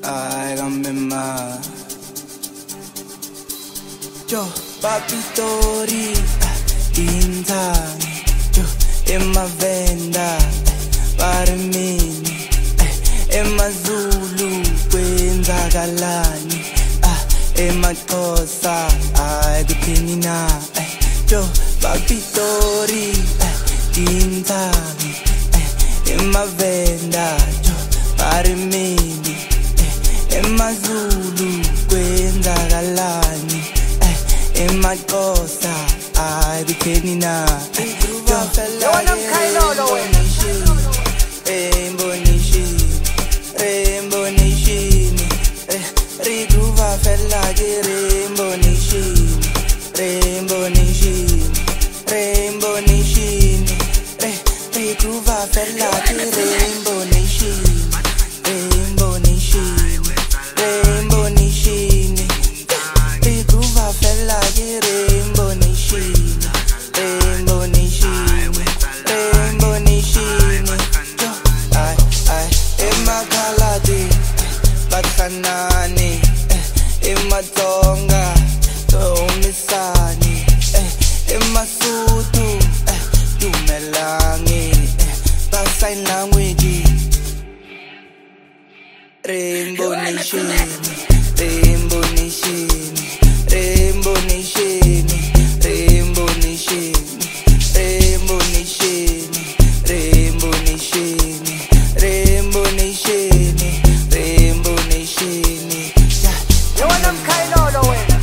Ay, gamema. Yo, papitori, intani. Yo, emavenda, parimini. EmaZulu, kwenzakalani. EmaXhosa, ay, kuthini na. Yo, papitori, intani. Emavenda, yo, parimini. EmaZulu, kwenzakalani. EmaXhosa, ay, kuthini na. Yona mkhayilolo wena. Rainbow Nation, Riguva fella ke Rainbow Nation, Rainbow Nation, Rainbow Nation, Riguva fella ke Rainbow Nation, Rainbow Nation, Rainbow Nation, Riguva fella ke Rainbow Nation, Rainbow Nation, Rainbow Nation. Emakhaladi bathanani, eMatsonga tomisani, eMasotho dumelangi, ba-sign language. Rainbow Nation, Rainbow Nation, Rainbow Nation, Rainbow Nation, Rainbow Nation, Rainbow Nation, Rainbow Nation, Rainbow Nation. Yona mkhayilolo wena.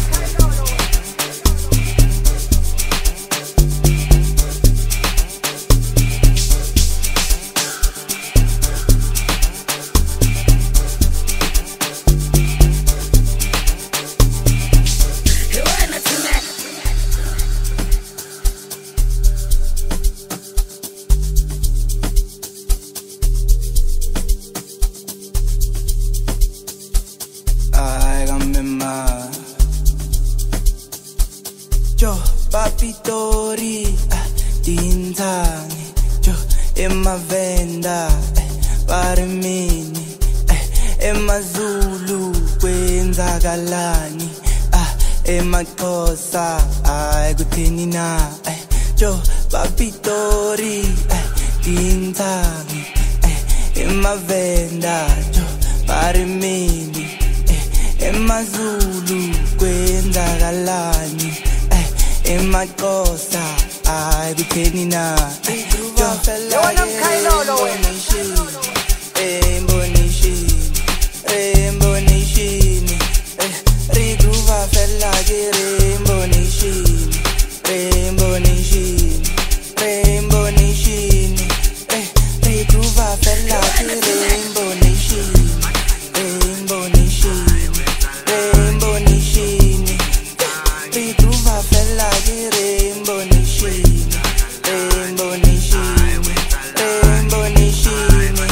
Yo, papitori, intani. Yo, emavenda, parimini. EmaZulu, kwenzakalani. EmaXhosa, ay, kuthini na. Yo, papitori, intani. Emavenda, yo, parimini. EmaZulu, kwenzakalani. EmaXhosa, ay, kuthini na. Yona mkhayilolo wena. Rainbow Nation, Rainbow Nation, Riguva fella ke Rainbow Nation, Rainbow Nation, Rainbow Nation, Riguva fella ke Rainbow Nation, Rainbow Nation, Rainbow Nation, Riguva fella ke Rainbow Nation, Rainbow Nation, Rainbow Nation.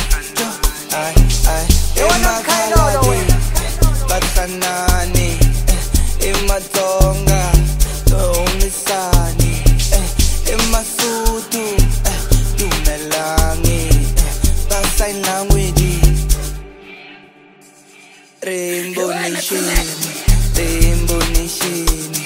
Bathanani, eMatsonga tomisani, eMasotho dumelangi, ba-sign language. Rainbow Nation, Rainbow Nation.